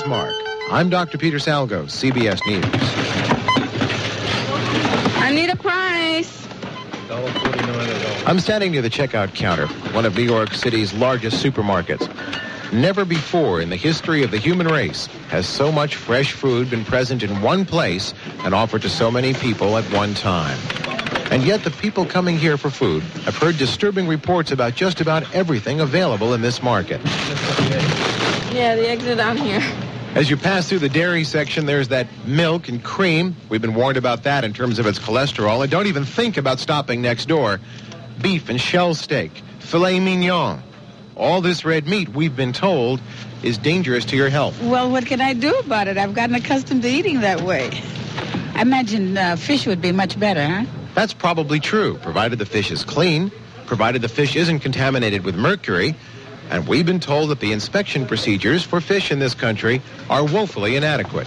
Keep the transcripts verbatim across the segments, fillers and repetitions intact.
Newsmark. I'm Doctor Peter Salgo, C B S News. I need a price. I'm standing near the checkout counter, one of New York City's largest supermarkets. Never before in the history of the human race has so much fresh food been present in one place and offered to so many people at one time. And yet the people coming here for food have heard disturbing reports about just about everything available in this market. Yeah, the exit down here. As you pass through the dairy section, there's that milk and cream. We've been warned about that in terms of its cholesterol. And don't even think about stopping next door. Beef and shell steak, filet mignon. All this red meat, we've been told, is dangerous to your health. Well, what can I do about it? I've gotten accustomed to eating that way. I imagine uh, fish would be much better, huh? That's probably true, provided the fish is clean, provided the fish isn't contaminated with mercury. And we've been told that the inspection procedures for fish in this country are woefully inadequate.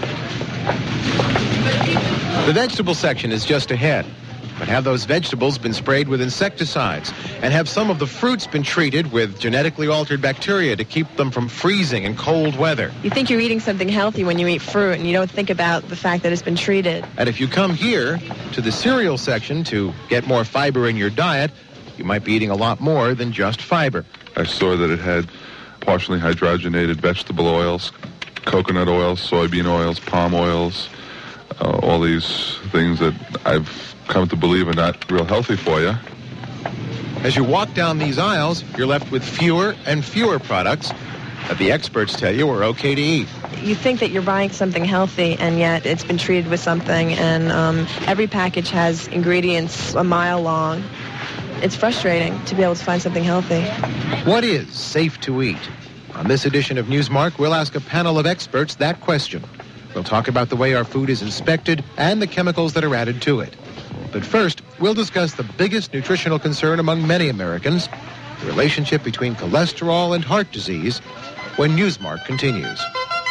The vegetable section is just ahead. But have those vegetables been sprayed with insecticides? And have some of the fruits been treated with genetically altered bacteria to keep them from freezing in cold weather? You think you're eating something healthy when you eat fruit, and you don't think about the fact that it's been treated. And if you come here to the cereal section to get more fiber in your diet, you might be eating a lot more than just fiber. I saw that it had partially hydrogenated vegetable oils, coconut oils, soybean oils, palm oils, uh, all these things that I've come to believe are not real healthy for you. As you walk down these aisles, you're left with fewer and fewer products that the experts tell you are okay to eat. You think that you're buying something healthy, and yet it's been treated with something, and um, every package has ingredients a mile long. It's frustrating to be able to find something healthy. What is safe to eat? On this edition of Newsmark, we'll ask a panel of experts that question. We'll talk about the way our food is inspected and the chemicals that are added to it. But first, we'll discuss the biggest nutritional concern among many Americans, the relationship between cholesterol and heart disease, when Newsmark continues.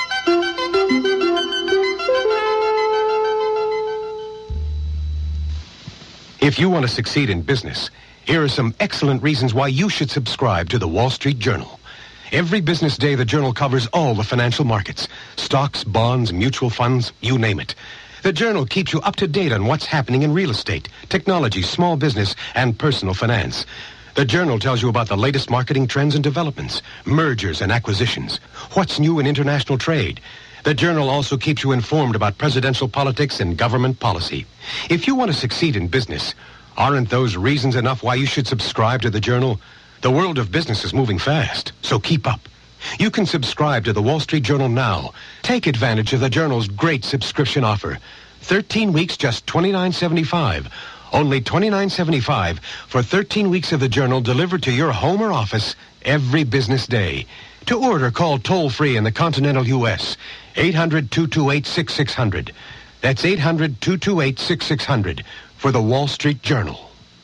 If you want to succeed in business, here are some excellent reasons why you should subscribe to the Wall Street Journal. Every business day, the Journal covers all the financial markets, stocks, bonds, mutual funds, you name it. The Journal keeps you up to date on what's happening in real estate, technology, small business, and personal finance. The Journal tells you about the latest marketing trends and developments, mergers and acquisitions, what's new in international trade. The Journal also keeps you informed about presidential politics and government policy. If you want to succeed in business, aren't those reasons enough why you should subscribe to the Journal? The world of business is moving fast, so keep up. You can subscribe to the Wall Street Journal now. Take advantage of the Journal's great subscription offer. thirteen weeks, just twenty-nine dollars and seventy-five cents. Only twenty-nine dollars and seventy-five cents for thirteen weeks of the Journal delivered to your home or office every business day. To order, call toll-free in the continental U S eight hundred, two two eight, six six zero zero. That's eight hundred, two two eight, six six zero zero for the Wall Street Journal.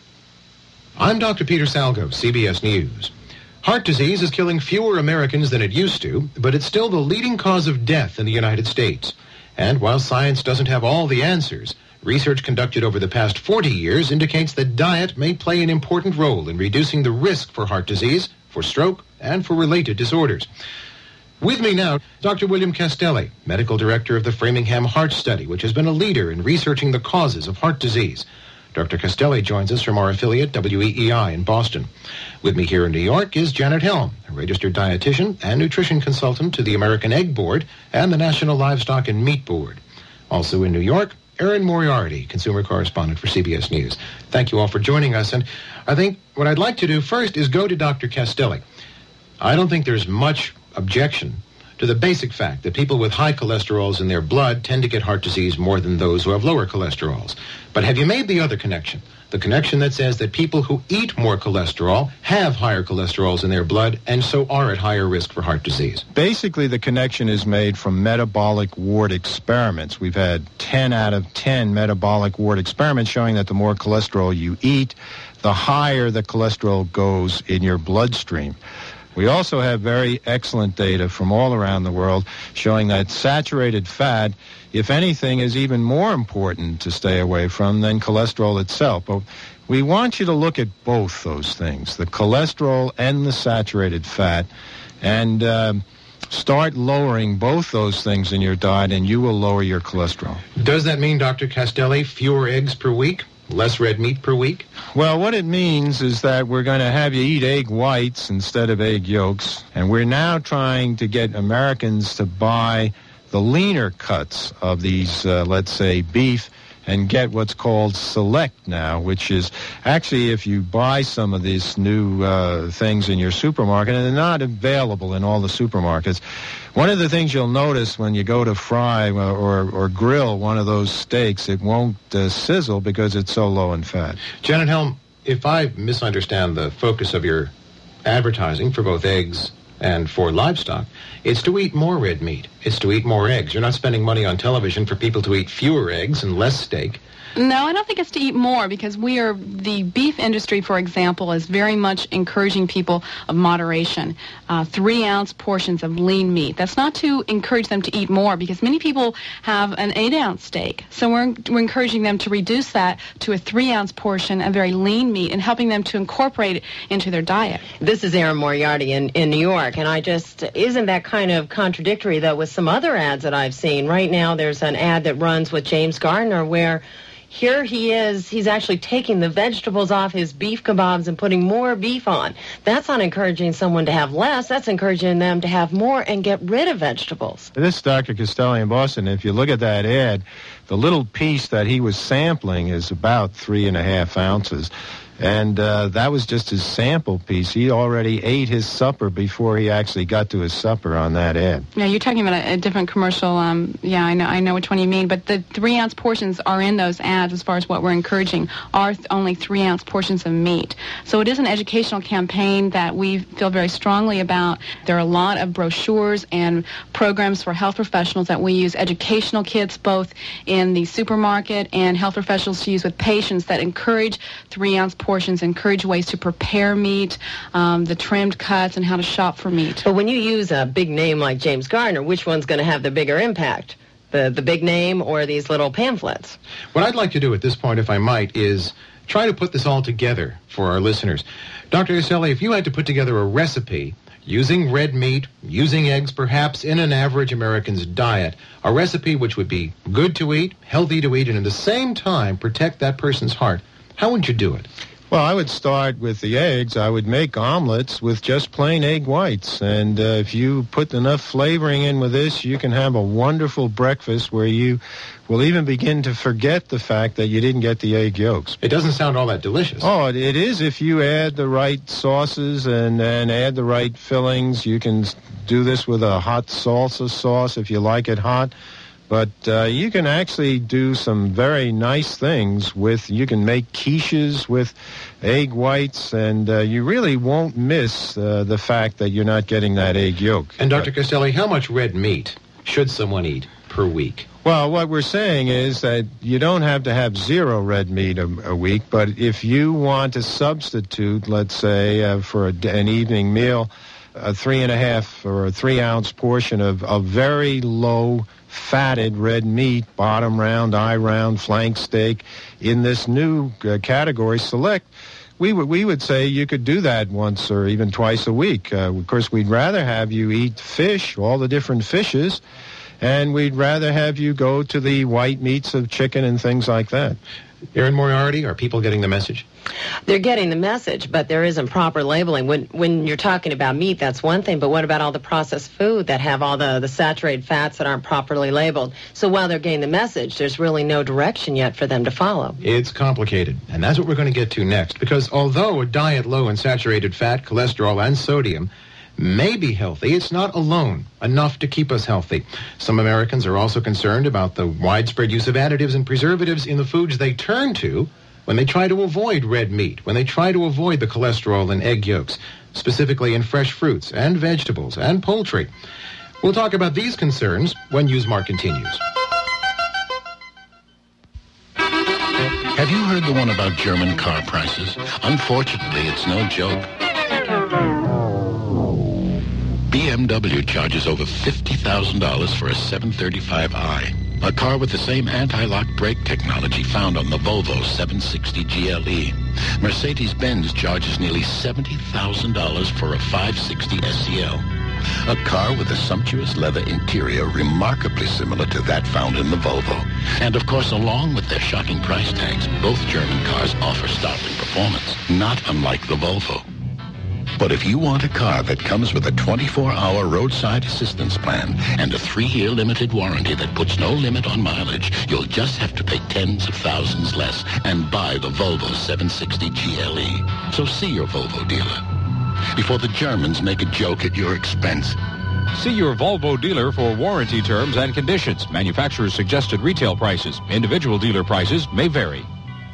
I'm Doctor Peter Salgo, C B S News. Heart disease is killing fewer Americans than it used to, but it's still the leading cause of death in the United States. And while science doesn't have all the answers, research conducted over the past forty years indicates that diet may play an important role in reducing the risk for heart disease, for stroke, and for related disorders. With me now, Doctor William Castelli, Medical Director of the Framingham Heart Study, which has been a leader in researching the causes of heart disease. Doctor Castelli joins us from our affiliate, W E E I, in Boston. With me here in New York is Janet Helm, a registered dietitian and nutrition consultant to the American Egg Board and the National Livestock and Meat Board. Also in New York, Erin Moriarty, consumer correspondent for C B S News. Thank you all for joining us. And I think what I'd like to do first is go to Doctor Castelli. I don't think there's much objection to the basic fact that people with high cholesterols in their blood tend to get heart disease more than those who have lower cholesterols. But have you made the other connection? The connection that says that people who eat more cholesterol have higher cholesterols in their blood and so are at higher risk for heart disease. Basically, the connection is made from metabolic ward experiments. We've had ten out of ten metabolic ward experiments showing that the more cholesterol you eat, the higher the cholesterol goes in your bloodstream. We also have very excellent data from all around the world showing that saturated fat, if anything, is even more important to stay away from than cholesterol itself. But we want you to look at both those things, the cholesterol and the saturated fat. And uh, Start lowering both those things in your diet, and you will lower your cholesterol. Does that mean, Doctor Castelli, fewer eggs per week? Less red meat per week? Well, what it means is that we're going to have you eat egg whites instead of egg yolks. And we're now trying to get Americans to buy the leaner cuts of these, uh, let's say, beef, and get what's called Select now, which is actually, if you buy some of these new uh, things in your supermarket, and they're not available in all the supermarkets, one of the things you'll notice when you go to fry or, or, or grill one of those steaks, it won't uh, sizzle because it's so low in fat. Janet Helm, if I misunderstand the focus of your advertising for both eggs and for livestock, it's to eat more red meat. It's to eat more eggs. You're not spending money on television for people to eat fewer eggs and less steak. No, I don't think it's to eat more, because we are, the beef industry, for example, is very much encouraging people of moderation. Uh, three-ounce portions of lean meat. That's not to encourage them to eat more, because many people have an eight-ounce steak. So we're, we're encouraging them to reduce that to a three-ounce portion of very lean meat and helping them to incorporate it into their diet. This is Erin Moriarty in, in New York, and I just, isn't that kind of contradictory, though, with some other ads that I've seen? Right now there's an ad that runs with James Gardner where here he is, he's actually taking the vegetables off his beef kebabs and putting more beef on. That's not encouraging someone to have less. That's encouraging them to have more and get rid of vegetables. This is Doctor Castelli in Boston. If you look at that ad, the little piece that he was sampling is about three and a half ounces. And uh, that was just his sample piece. He already ate his supper before he actually got to his supper on that ad. Yeah, you're talking about a, a different commercial. Um, yeah, I know I know which one you mean. But the three-ounce portions are in those ads as far as what we're encouraging are th- only three-ounce portions of meat. So it is an educational campaign that we feel very strongly about. There are a lot of brochures and programs for health professionals that we use, educational kits both in the supermarket and health professionals to use with patients that encourage three-ounce portions, encourage ways to prepare meat, um, the trimmed cuts, and how to shop for meat. But when you use a big name like James Gardner, which one's going to have the bigger impact? The, the big name or these little pamphlets? What I'd like to do at this point, if I might, is try to put this all together for our listeners. Doctor Castelli, if you had to put together a recipe using red meat, using eggs perhaps in an average American's diet, a recipe which would be good to eat, healthy to eat, and at the same time protect that person's heart, how would you do it? Well, I would start with the eggs. I would make omelets with just plain egg whites. And uh, if you put enough flavoring in with this, you can have a wonderful breakfast where you will even begin to forget the fact that you didn't get the egg yolks. It doesn't sound all that delicious. Oh, it, it is if you add the right sauces and, and add the right fillings. You can do this with a hot salsa sauce if you like it hot. But uh, you can actually do some very nice things with, you can make quiches with egg whites, and uh, you really won't miss uh, the fact that you're not getting that egg yolk. And Doctor Castelli, how much red meat should someone eat per week? Well, what we're saying is that you don't have to have zero red meat a, a week, but if you want to substitute, let's say, uh, for a, an evening meal, a three and a half or a three ounce portion of a very low fatted red meat, bottom round, eye round, flank steak, in this new uh, category, Select, we would we would say you could do that once or even twice a week. Uh, of course, we'd rather have you eat fish, all the different fishes, and we'd rather have you go to the white meats of chicken and things like that. Erin Moriarty, are people getting the message? They're getting the message, but there isn't proper labeling. When when you're talking about meat, that's one thing, but what about all the processed food that have all the, the saturated fats that aren't properly labeled? So while they're getting the message, there's really no direction yet for them to follow. It's complicated, and that's what we're going to get to next, because although a diet low in saturated fat, cholesterol, and sodium may be healthy, it's not alone enough to keep us healthy. Some Americans are also concerned about the widespread use of additives and preservatives in the foods they turn to when they try to avoid red meat, when they try to avoid the cholesterol in egg yolks, specifically in fresh fruits and vegetables and poultry. We'll talk about these concerns when Newsmart continues. Have you heard the one about German car prices? Unfortunately, it's no joke. B M W charges over fifty thousand dollars for a seven thirty-five i, a car with the same anti-lock brake technology found on the Volvo seven sixty G L E. Mercedes-Benz charges nearly seventy thousand dollars for a five sixty S E L. A car with a sumptuous leather interior remarkably similar to that found in the Volvo. And of course, along with their shocking price tags, both German cars offer startling performance, not unlike the Volvo. But if you want a car that comes with a twenty-four hour roadside assistance plan and a three-year limited warranty that puts no limit on mileage, you'll just have to pay tens of thousands less and buy the Volvo seven sixty G L E. So see your Volvo dealer before the Germans make a joke at your expense. See your Volvo dealer for warranty terms and conditions. Manufacturer's suggested retail prices. Individual dealer prices may vary.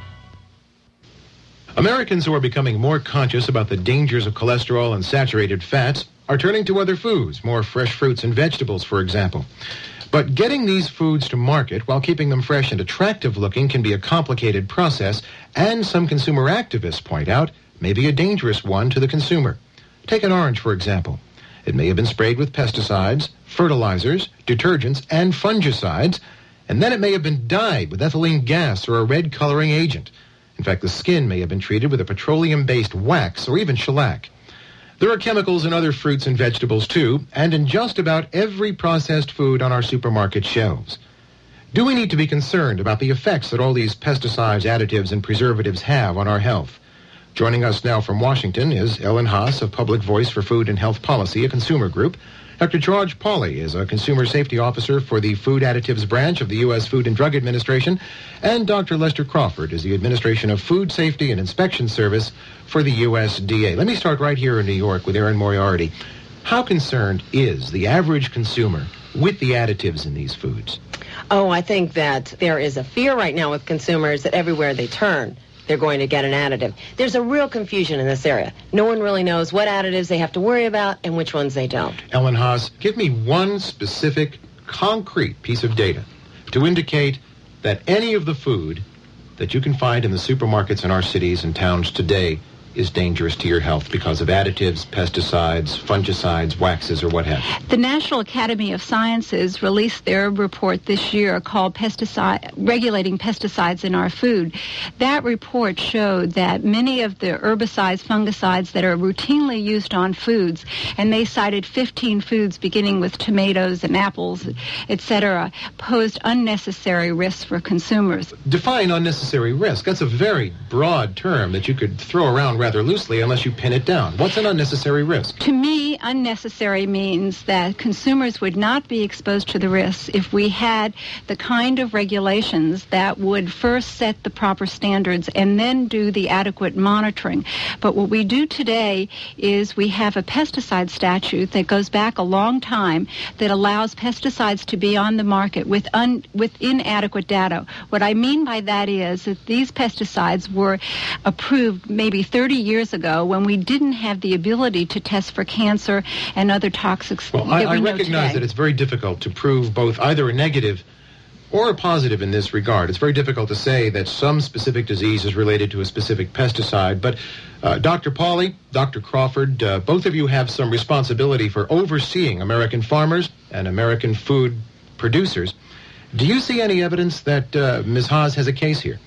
Americans who are becoming more conscious about the dangers of cholesterol and saturated fats are turning to other foods, more fresh fruits and vegetables, for example. But getting these foods to market while keeping them fresh and attractive looking can be a complicated process, and some consumer activists point out may be a dangerous one to the consumer. Take an orange, for example. It may have been sprayed with pesticides, fertilizers, detergents, and fungicides, and then it may have been dyed with ethylene gas or a red coloring agent. In fact, the skin may have been treated with a petroleum-based wax or even shellac. There are chemicals in other fruits and vegetables, too, and in just about every processed food on our supermarket shelves. Do we need to be concerned about the effects that all these pesticides, additives, and preservatives have on our health? Joining us now from Washington is Ellen Haas of Public Voice for Food and Health Policy, a consumer group. Doctor George Pauly is a Consumer Safety Officer for the Food Additives Branch of the U S Food and Drug Administration, and Doctor Lester Crawford is the Administration of Food Safety and Inspection Service for the U S D A. Let me start right here in New York with Erin Moriarty. How concerned is the average consumer with the additives in these foods? Oh, I think that there is a fear right now with consumers that everywhere they turn, they're going to get an additive. There's a real confusion in this area. No one really knows what additives they have to worry about and which ones they don't. Ellen Haas, give me one specific, concrete piece of data to indicate that any of the food that you can find in the supermarkets in our cities and towns today is dangerous to your health because of additives, pesticides, fungicides, waxes, or what have you. The National Academy of Sciences released their report this year called Pesticide, Regulating Pesticides in Our Food. That report showed that many of the herbicides, fungicides that are routinely used on foods, and they cited fifteen foods beginning with tomatoes and apples, et cetera, posed unnecessary risks for consumers. Define unnecessary risk. That's a very broad term that you could throw around rather loosely unless you pin it down. What's an unnecessary risk? To me, unnecessary means that consumers would not be exposed to the risks if we had the kind of regulations that would first set the proper standards and then do the adequate monitoring. But what we do today is we have a pesticide statute that goes back a long time that allows pesticides to be on the market with, un, with inadequate data. What I mean by that is that these pesticides were approved maybe thirty years ago when we didn't have the ability to test for cancer and other toxics. Well, that I, we I know recognize today. that it's very difficult to prove both either a negative or a positive in this regard. It's very difficult to say that some specific disease is related to a specific pesticide. But uh, Doctor Pauly, Doctor Crawford, uh, both of you have some responsibility for overseeing American farmers and American food producers. Do you see any evidence that uh, Miz Haas has a case here?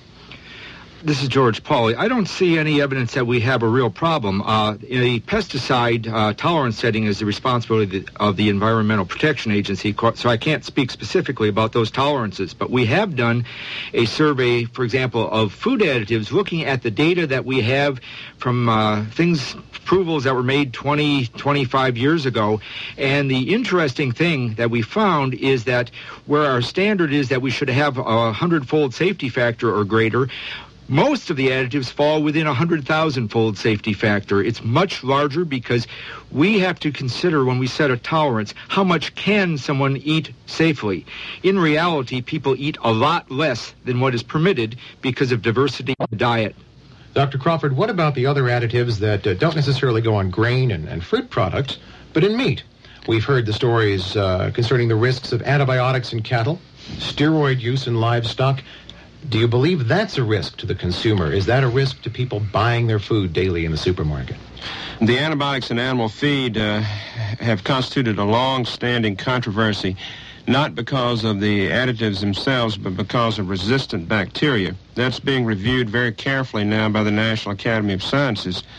This is George Pauly. I don't see any evidence that we have a real problem. Uh, a pesticide uh, tolerance setting is the responsibility of the, of the Environmental Protection Agency, so I can't speak specifically about those tolerances. But we have done a survey, for example, of food additives, looking at the data that we have from uh, things, approvals that were made twenty, twenty-five years ago. And the interesting thing that we found is that where our standard is that we should have a hundred-fold safety factor or greater, most of the additives fall within a one hundred thousand fold safety factor. It's much larger because we have to consider when we set a tolerance, how much can someone eat safely? In reality, people eat a lot less than what is permitted because of diversity in the diet. Doctor Crawford, what about the other additives that uh, don't necessarily go on grain and, and fruit products, but in meat? We've heard the stories uh, concerning the risks of antibiotics in cattle, steroid use in livestock. Do you believe that's a risk to the consumer? Is that a risk to people buying their food daily in the supermarket? The antibiotics in animal feed uh, have constituted a long-standing controversy, not because of the additives themselves, but because of resistant bacteria. That's being reviewed very carefully now by the National Academy of Sciences.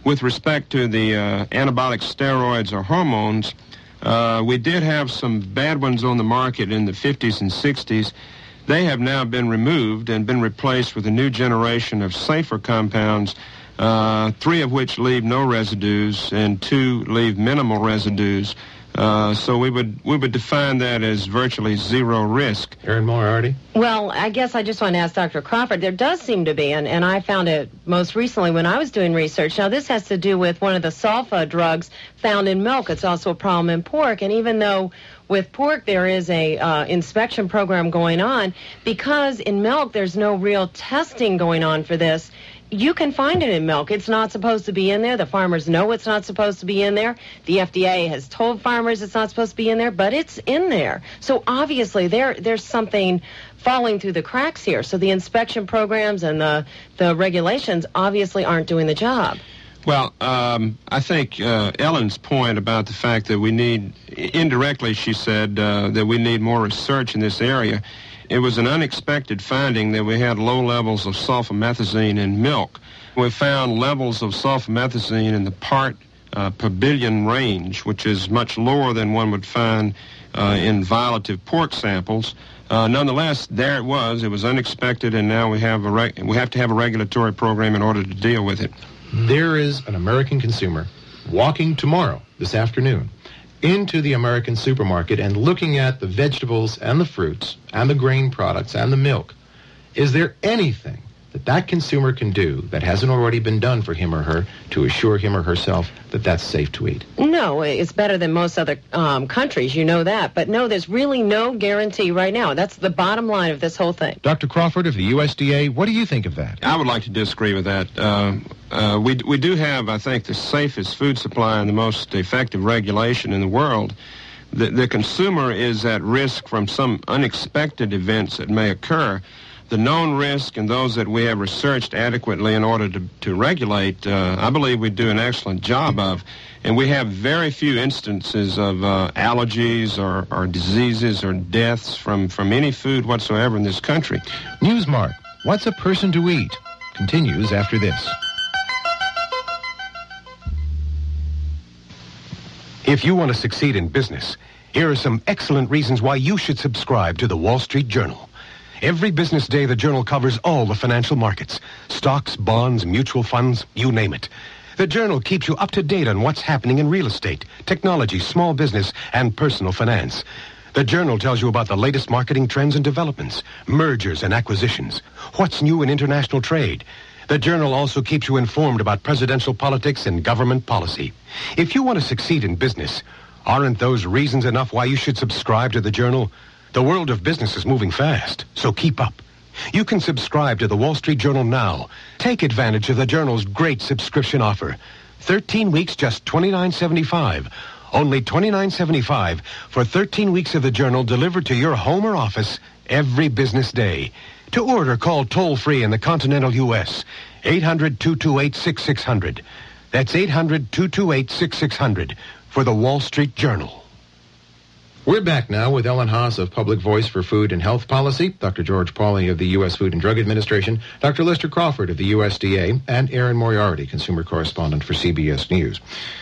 with respect to the uh, anabolic steroids or hormones, uh, we did have some bad ones on the market in the fifties and sixties. They have now been removed and been replaced with a new generation of safer compounds, uh, three of which leave no residues and two leave minimal residues. Uh, so we would we would define that as virtually zero risk. Erin Moriarty? Well, I guess I just want to ask Doctor Crawford. There does seem to be, and, and I found it most recently when I was doing research. Now, this has to do with one of the sulfa drugs found in milk. It's also a problem in pork. And even though with pork there is a uh, inspection program going on, because in milk there's no real testing going on for this, you can find it in milk. It's not supposed to be in there. The farmers know it's not supposed to be in there. The F D A has told farmers it's not supposed to be in there, but it's in there. So obviously there there's something falling through the cracks here. So the inspection programs and the, the regulations obviously aren't doing the job. Well, um, I think uh, Ellen's point about the fact that we need, indirectly she said uh, that we need more research in this area. It was an unexpected finding that we had low levels of sulfamethazine in milk. We found levels of sulfamethazine in the part uh, per billion range, which is much lower than one would find uh, in violative pork samples. Uh, nonetheless, there it was. It was unexpected, and now we have a reg- we have to have a regulatory program in order to deal with it. There is an American consumer walking tomorrow, this afternoon, into the American supermarket and looking at the vegetables and the fruits and the grain products and the milk. Is there anything that that consumer can do that hasn't already been done for him or her to assure him or herself that that's safe to eat? No, it's better than most other um, countries, you know that. But no, there's really no guarantee right now. That's the bottom line of this whole thing. Doctor Crawford of the U S D A, what do you think of that? I would like to disagree with that. Uh, uh, we, we do have, I think, the safest food supply and the most effective regulation in the world. The, the consumer is at risk from some unexpected events that may occur. The known risk and those that we have researched adequately in order to, to regulate, uh, I believe we do an excellent job of. And we have very few instances of uh, allergies or, or diseases or deaths from, from any food whatsoever in this country. Newsmark, what's a person to eat? Continues after this. If you want to succeed in business, here are some excellent reasons why you should subscribe to the Wall Street Journal. Every business day, the Journal covers all the financial markets. Stocks, bonds, mutual funds, you name it. The Journal keeps you up to date on what's happening in real estate, technology, small business, and personal finance. The Journal tells you about the latest marketing trends and developments, mergers and acquisitions, what's new in international trade. The Journal also keeps you informed about presidential politics and government policy. If you want to succeed in business, aren't those reasons enough why you should subscribe to the Journal? The world of business is moving fast, so keep up. You can subscribe to the Wall Street Journal now. Take advantage of the Journal's great subscription offer. thirteen weeks, just twenty-nine seventy-five. Only twenty-nine seventy-five for thirteen weeks of the Journal delivered to your home or office every business day. To order, call toll-free in the continental U S eight hundred, two two eight, six six zero zero. That's eight hundred, two two eight, six six zero zero for the Wall Street Journal. We're back now with Ellen Haas of Public Voice for Food and Health Policy, Doctor George Pauly of the U S Food and Drug Administration, Doctor Lester Crawford of the U S D A, and Erin Moriarty, consumer correspondent for C B S News.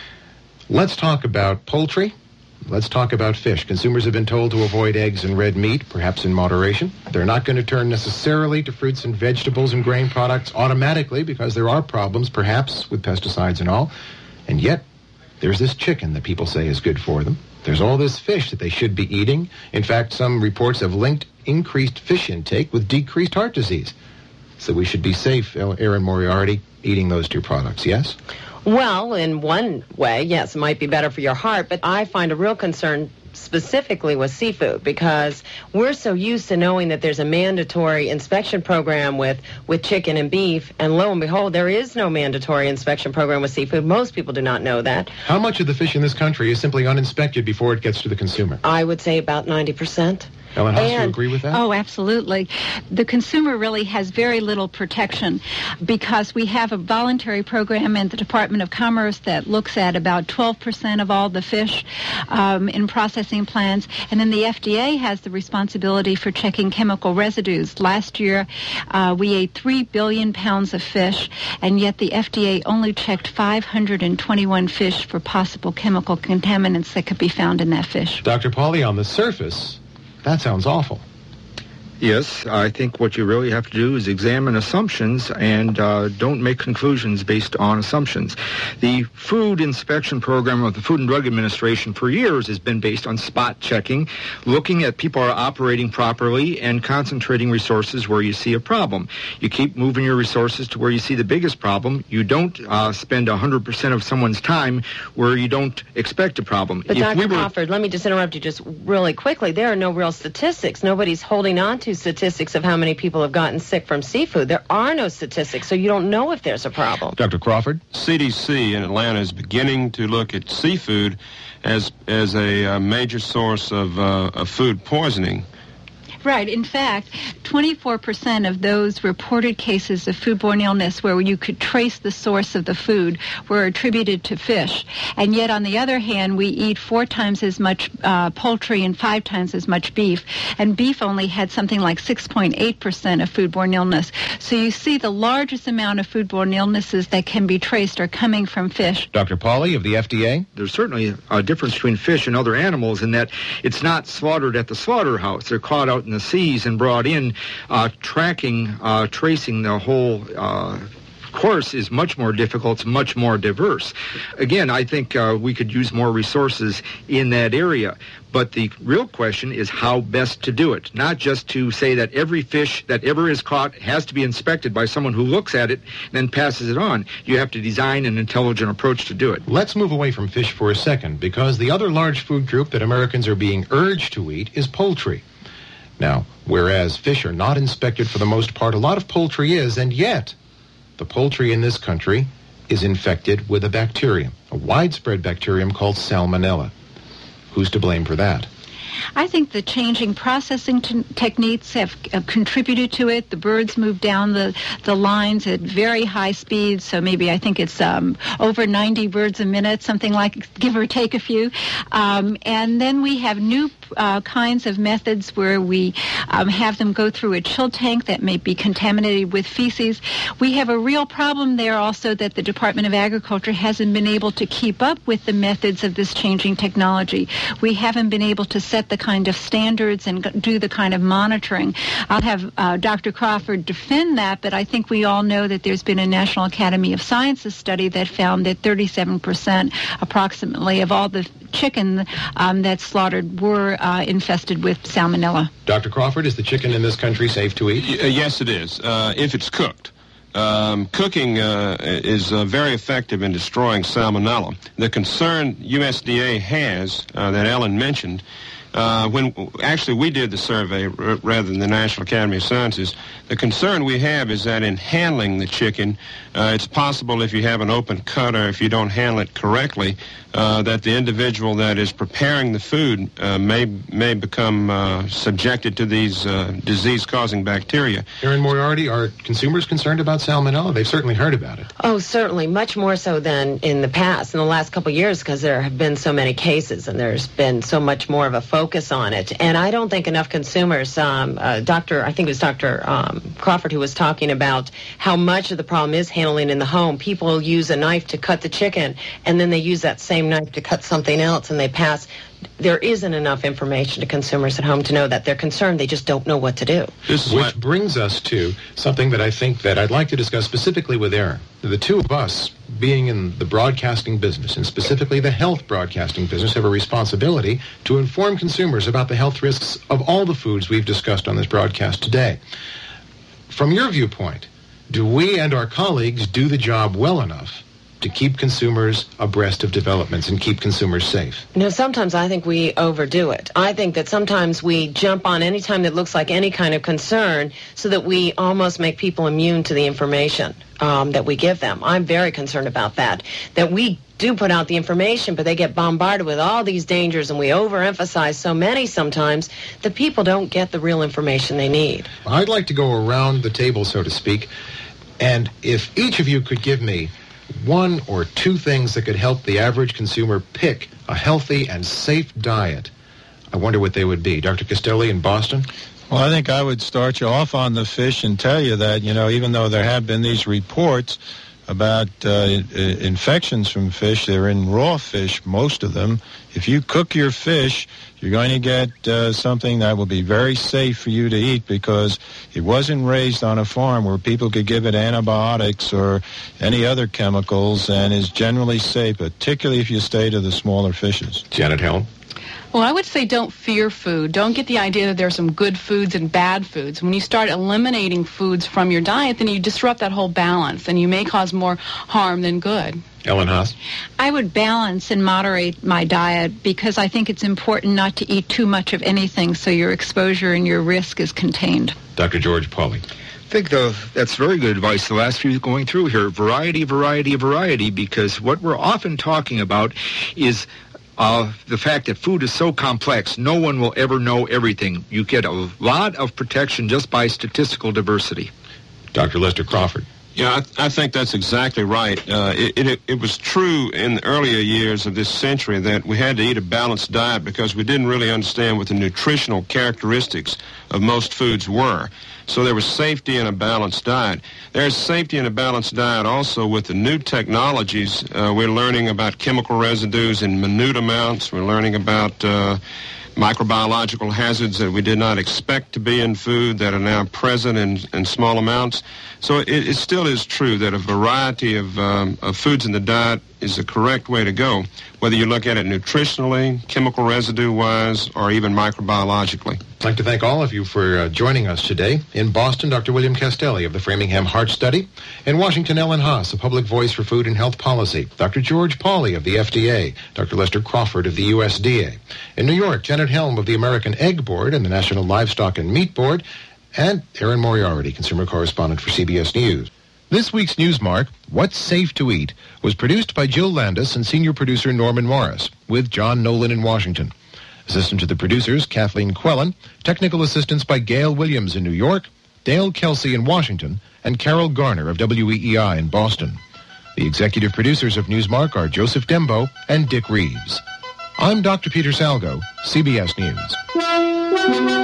Let's talk about poultry. Let's talk about fish. Consumers have been told to avoid eggs and red meat, perhaps in moderation. They're not going to turn necessarily to fruits and vegetables and grain products automatically because there are problems, perhaps, with pesticides and all. And yet, there's this chicken that people say is good for them. There's all this fish that they should be eating. In fact, some reports have linked increased fish intake with decreased heart disease. So we should be safe, Erin Moriarty, eating those two products, yes? Well, in one way, yes, it might be better for your heart, but I find a real concern specifically with seafood because we're so used to knowing that there's a mandatory inspection program with, with chicken and beef, and lo and behold, there is no mandatory inspection program with seafood. Most people do not know that. How much of the fish in this country is simply uninspected before it gets to the consumer? I would say about ninety percent. Ellen House, do you And- agree with that? Oh, absolutely. The consumer really has very little protection because we have a voluntary program in the Department of Commerce that looks at about twelve percent of all the fish um, in processing plants, and then the F D A has the responsibility for checking chemical residues. Last year, uh, we ate three billion pounds of fish, and yet the F D A only checked five hundred twenty-one fish for possible chemical contaminants that could be found in that fish. Doctor Pauly, on the surface, that sounds awful. Yes, I think what you really have to do is examine assumptions and uh, don't make conclusions based on assumptions. The food inspection program of the Food and Drug Administration for years has been based on spot checking, looking at people are operating properly and concentrating resources where you see a problem. You keep moving your resources to where you see the biggest problem. You don't uh, spend one hundred percent of someone's time where you don't expect a problem. But If Doctor we were- Crawford, let me just interrupt you just really quickly. There are no real statistics. Nobody's holding on to statistics of how many people have gotten sick from seafood. There are no statistics, so you don't know if there's a problem. Doctor Crawford? C D C in Atlanta is beginning to look at seafood as as a uh, major source of, uh, of food poisoning. Right. In fact, twenty-four percent of those reported cases of foodborne illness where you could trace the source of the food were attributed to fish. And yet, on the other hand, we eat four times as much uh, poultry and five times as much beef. And beef only had something like six point eight percent of foodborne illness. So you see the largest amount of foodborne illnesses that can be traced are coming from fish. Doctor Pauly of the F D A? There's certainly a difference between fish and other animals in that it's not slaughtered at the slaughterhouse. They're caught out in the seas and brought in. Uh, tracking, uh, tracing the whole uh, course is much more difficult, it's much more diverse. Again, I think uh, we could use more resources in that area. But the real question is how best to do it, not just to say that every fish that ever is caught has to be inspected by someone who looks at it and then passes it on. You have to design an intelligent approach to do it. Let's move away from fish for a second, because the other large food group that Americans are being urged to eat is poultry. Now, whereas fish are not inspected for the most part, a lot of poultry is, and yet the poultry in this country is infected with a bacterium, a widespread bacterium called Salmonella. Who's to blame for that? I think the changing processing t- techniques have uh, contributed to it. The birds move down the, the lines at very high speeds, so maybe I think it's um, over ninety birds a minute, something like, give or take a few. Um, and then we have new uh, kinds of methods where we um, have them go through a chill tank that may be contaminated with feces. We have a real problem there also that the Department of Agriculture hasn't been able to keep up with the methods of this changing technology. We haven't been able to set the kind of standards and g- do the kind of monitoring. I'll have uh, Doctor Crawford defend that, but I think we all know that there's been a National Academy of Sciences study that found that thirty-seven percent approximately of all the chicken um, that's slaughtered were uh, infested with salmonella. Doctor Crawford, is the chicken in this country safe to eat? Y- yes, it is, uh, if it's cooked. Um, cooking uh, is uh, very effective in destroying salmonella. The concern U S D A has, uh, that Ellen mentioned, Uh, when actually we did the survey r- rather than the National Academy of Sciences, the concern we have is that in handling the chicken, uh, it's possible if you have an open cut or if you don't handle it correctly, uh, that the individual that is preparing the food uh, may may become uh, subjected to these uh, disease-causing bacteria. Erin Moriarty, are consumers concerned about salmonella? They've certainly heard about it. Oh, certainly, much more so than in the past, in the last couple of years, because there have been so many cases and there's been so much more of a focus on it. And I don't think enough consumers, um, uh, Doctor, I think it was Doctor Um, Crawford who was talking about how much of the problem is handling in the home. People use a knife to cut the chicken, and then they use that same knife to cut something else, and they pass. There isn't enough information to consumers at home to know that they're concerned. They just don't know what to do. Which brings us to something that I think that I'd like to discuss specifically with Erin. The two of us, being in the broadcasting business, and specifically the health broadcasting business, have a responsibility to inform consumers about the health risks of all the foods we've discussed on this broadcast today. From your viewpoint, do we and our colleagues do the job well enough to keep consumers abreast of developments and keep consumers safe? You know, sometimes I think we overdo it. I think that sometimes we jump on any time that looks like any kind of concern so that we almost make people immune to the information um, that we give them. I'm very concerned about that, that we do put out the information, but they get bombarded with all these dangers, and we overemphasize so many sometimes that people don't get the real information they need. I'd like to go around the table, so to speak, and if each of you could give me one or two things that could help the average consumer pick a healthy and safe diet, I wonder what they would be. Doctor Castelli in Boston? Well, I think I would start you off on the fish and tell you that, you know, even though there have been these reports about uh, infections from fish, they're in raw fish, most of them. If you cook your fish, you're going to get uh, something that will be very safe for you to eat because it wasn't raised on a farm where people could give it antibiotics or any other chemicals, and is generally safe, particularly if you stay to the smaller fishes. Janet Helm? Well, I would say don't fear food. Don't get the idea that there are some good foods and bad foods. When you start eliminating foods from your diet, then you disrupt that whole balance, and you may cause more harm than good. Ellen Haas? I would balance and moderate my diet because I think it's important not to eat too much of anything so your exposure and your risk is contained. Doctor George Pauly? I think, though, that's very good advice, the last few going through here. Variety, variety, variety, because what we're often talking about is Uh, the fact that food is so complex, no one will ever know everything. You get a lot of protection just by statistical diversity. Doctor Lester Crawford? Yeah, I, th- I think that's exactly right. Uh, it, it, it was true in the earlier years of this century that we had to eat a balanced diet because we didn't really understand what the nutritional characteristics of most foods were. So there was safety in a balanced diet. There's safety in a balanced diet also with the new technologies. Uh, we're learning about chemical residues in minute amounts. We're learning about uh, microbiological hazards that we did not expect to be in food that are now present in, in small amounts. So it, it still is true that a variety of, um, of foods in the diet is the correct way to go, whether you look at it nutritionally, chemical residue-wise, or even microbiologically. I'd like to thank all of you for uh, joining us today. In Boston, Doctor William Castelli of the Framingham Heart Study. In Washington, Ellen Haas, a public voice for food and health policy. Doctor George Pauly of the F D A. Doctor Lester Crawford of the U S D A. In New York, Janet Helm of the American Egg Board and the National Livestock and Meat Board. And Erin Moriarty, consumer correspondent for C B S News. This week's Newsmark, What's Safe to Eat, was produced by Jill Landis and senior producer Norman Morris, with John Nolan in Washington. Assistant to the producers, Kathleen Quellen. Technical assistance by Gail Williams in New York, Dale Kelsey in Washington, and Carol Garner of W E E I in Boston. The executive producers of Newsmark are Joseph Dembo and Dick Reeves. I'm Doctor Peter Salgo, C B S News.